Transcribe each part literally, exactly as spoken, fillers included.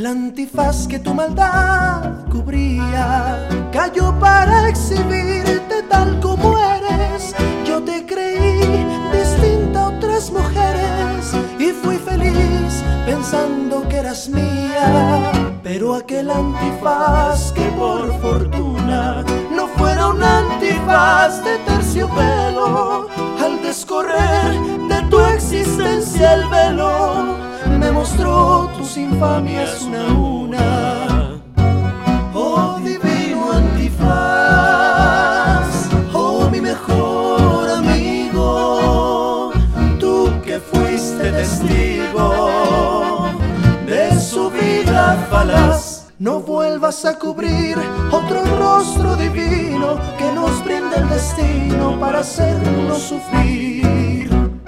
El antifaz que tu maldad cubría cayó para exhibirte tal como eres. Yo te creí distinta a otras mujeres y fui feliz pensando que eras mía. Pero aquel antifaz que por fortuna no fuera un antifaz de terciopelo, al descorrer de tu existencia el velo me mostró tus infamias una a una. Oh divino antifaz, oh mi mejor amigo, tú que fuiste testigo de su vida falaz, no vuelvas a cubrir otro rostro divino que nos brinda el destino para hacernos sufrir.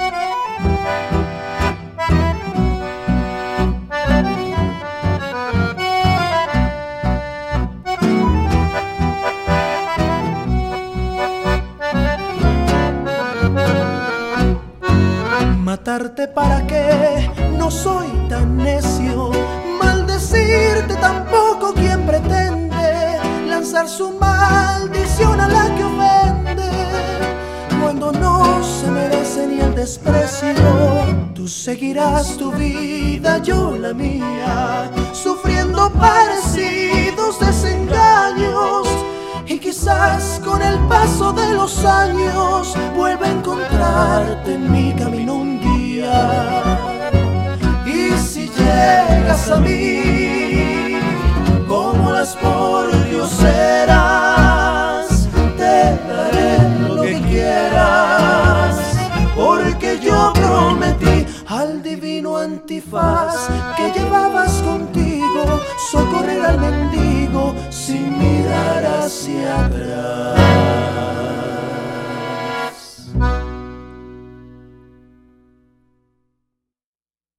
Matarte para qué, no soy tan necio. Maldecirte tampoco quien pretende lanzar su maldición a la que ofende, cuando no se merece ni el desprecio. Tú seguirás tu vida, yo la mía, sufriendo parecidos desengaños, y quizás con el paso de los años vuelva a encontrarte en mi camino un día. Y si llegas a mí como las pordioseras, te daré lo que quieras, porque yo prometí al divino antifaz que llevabas contigo socorrer al mendigo sin mirar hacia atrás.